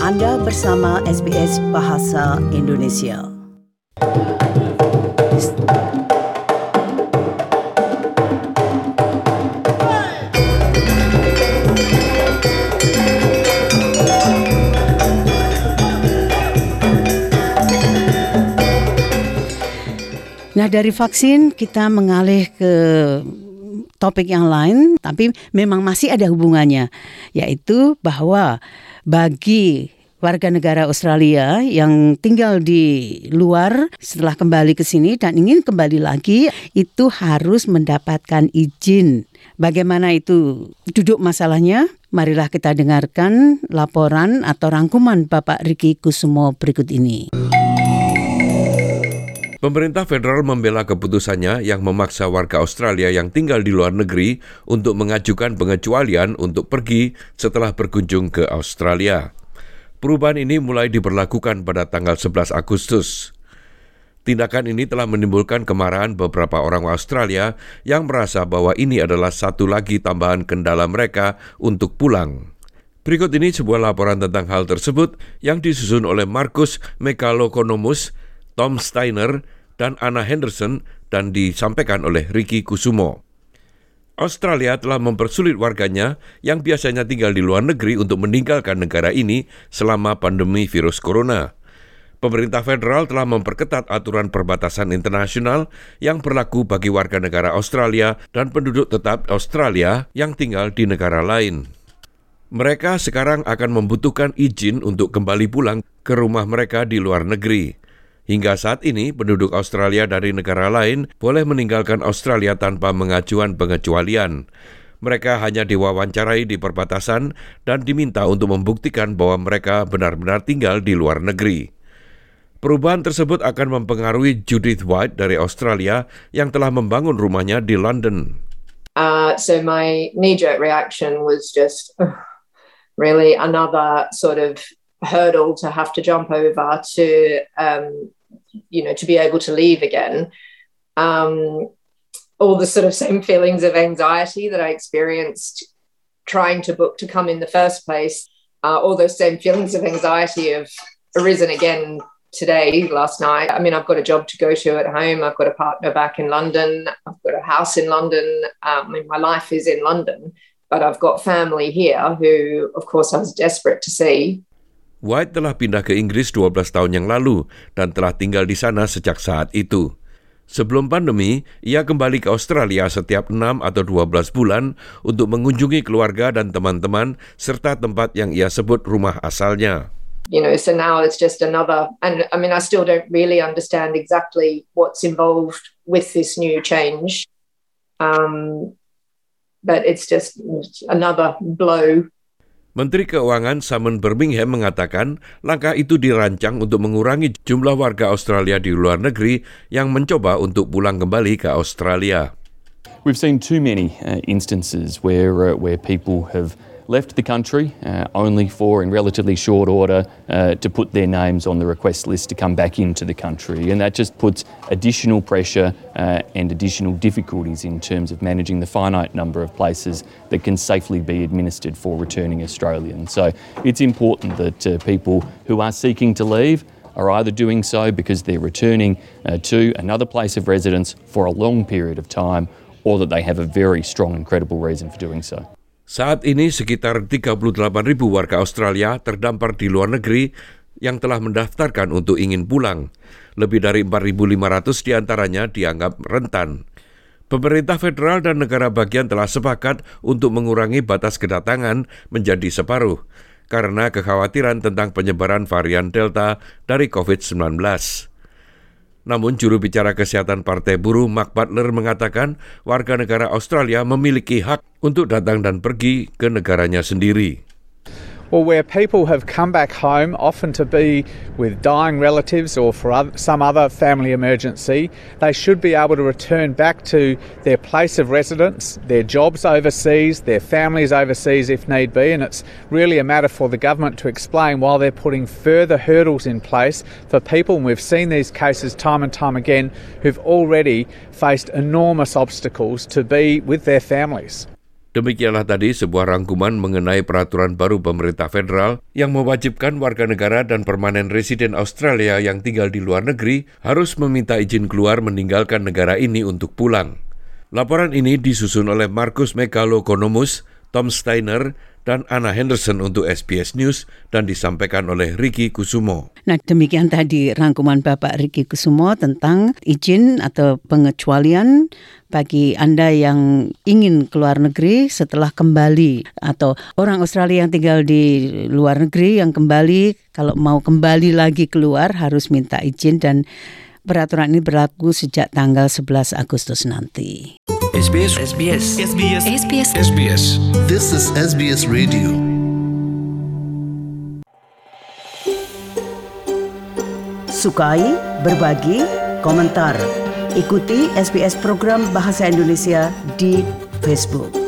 Anda bersama SBS Bahasa Indonesia. Nah, dari vaksin kita mengalih ke topik yang lain, tapi memang masih ada hubungannya, yaitu bahwa bagi warga negara Australia yang tinggal di luar setelah kembali ke sini dan ingin kembali lagi, itu harus mendapatkan izin. Bagaimana itu duduk masalahnya? Marilah kita dengarkan laporan atau rangkuman Bapak Ricky Kusumo berikut ini. Pemerintah federal membela keputusannya yang memaksa warga Australia yang tinggal di luar negeri untuk mengajukan pengecualian untuk pergi setelah berkunjung ke Australia. Perubahan ini mulai diberlakukan pada tanggal 11 Agustus. Tindakan ini telah menimbulkan kemarahan beberapa orang Australia yang merasa bahwa ini adalah satu lagi tambahan kendala mereka untuk pulang. Berikut ini sebuah laporan tentang hal tersebut yang disusun oleh Markus Megalokonomus, Tom Steiner, dan Anna Henderson dan disampaikan oleh Ricky Kusumo. Australia telah mempersulit warganya yang biasanya tinggal di luar negeri untuk meninggalkan negara ini selama pandemi virus corona. Pemerintah federal telah memperketat aturan perbatasan internasional yang berlaku bagi warga negara Australia dan penduduk tetap Australia yang tinggal di negara lain. Mereka sekarang akan membutuhkan izin untuk kembali pulang ke rumah mereka di luar negeri. Hingga saat ini, penduduk Australia dari negara lain boleh meninggalkan Australia tanpa mengajukan pengecualian. Mereka hanya diwawancarai di perbatasan dan diminta untuk membuktikan bahwa mereka benar-benar tinggal di luar negeri. Perubahan tersebut akan mempengaruhi Judith White dari Australia yang telah membangun rumahnya di London. So my knee-jerk reaction was just really another sort of hurdle to have to jump over to to be able to leave again. All the sort of same feelings of anxiety that I experienced trying to book to come in the first place, all those same feelings of anxiety have arisen again today, last night. I mean, I've got a job to go to at home. I've got a partner back in London. I've got a house in London. My life is in London, but I've got family here who, of course, I was desperate to see. White telah pindah ke Inggris 12 tahun yang lalu dan telah tinggal di sana sejak saat itu. Sebelum pandemi, ia kembali ke Australia setiap 6 atau 12 bulan untuk mengunjungi keluarga dan teman-teman serta tempat yang ia sebut rumah asalnya. So now it's just another, and I mean, I still don't really understand exactly what's involved with this new change. But it's just another blow. Menteri Keuangan Simon Birmingham mengatakan langkah itu dirancang untuk mengurangi jumlah warga Australia di luar negeri yang mencoba untuk pulang kembali ke Australia. We've seen too many instances where people have left the country only for, in relatively short order, to put their names on the request list to come back into the country. And that just puts additional pressure and additional difficulties in terms of managing the finite number of places that can safely be administered for returning Australians. So it's important that people who are seeking to leave are either doing so because they're returning to another place of residence for a long period of time, or that they have a very strong and credible reason for doing so. Saat ini sekitar 38.000 warga Australia terdampar di luar negeri yang telah mendaftarkan untuk ingin pulang. Lebih dari 4.500 diantaranya dianggap rentan. Pemerintah federal dan negara bagian telah sepakat untuk mengurangi batas kedatangan menjadi separuh karena kekhawatiran tentang penyebaran varian Delta dari COVID-19. Namun juru bicara kesehatan Partai Buruh Mark Butler mengatakan warga negara Australia memiliki hak untuk datang dan pergi ke negaranya sendiri. Well, where people have come back home, often to be with dying relatives or for some other family emergency, they should be able to return back to their place of residence, their jobs overseas, their families overseas if need be, and it's really a matter for the government to explain why they're putting further hurdles in place for people, and we've seen these cases time and time again, who've already faced enormous obstacles to be with their families. Demikianlah tadi sebuah rangkuman mengenai peraturan baru pemerintah federal yang mewajibkan warga negara dan permanen residen Australia yang tinggal di luar negeri harus meminta izin keluar meninggalkan negara ini untuk pulang. Laporan ini disusun oleh Markus Megalokonomus, Tom Steiner, dan Anna Henderson untuk SBS News dan disampaikan oleh Ricky Kusumo. Nah, demikian tadi rangkuman Bapak Ricky Kusumo tentang izin atau pengecualian bagi Anda yang ingin keluar negeri setelah kembali, atau orang Australia yang tinggal di luar negeri yang kembali, kalau mau kembali lagi keluar harus minta izin, dan peraturan ini berlaku sejak tanggal 11 Agustus nanti. SBS. This is SBS Radio. Sukai, berbagi, komentar. Ikuti SBS program Bahasa Indonesia di Facebook.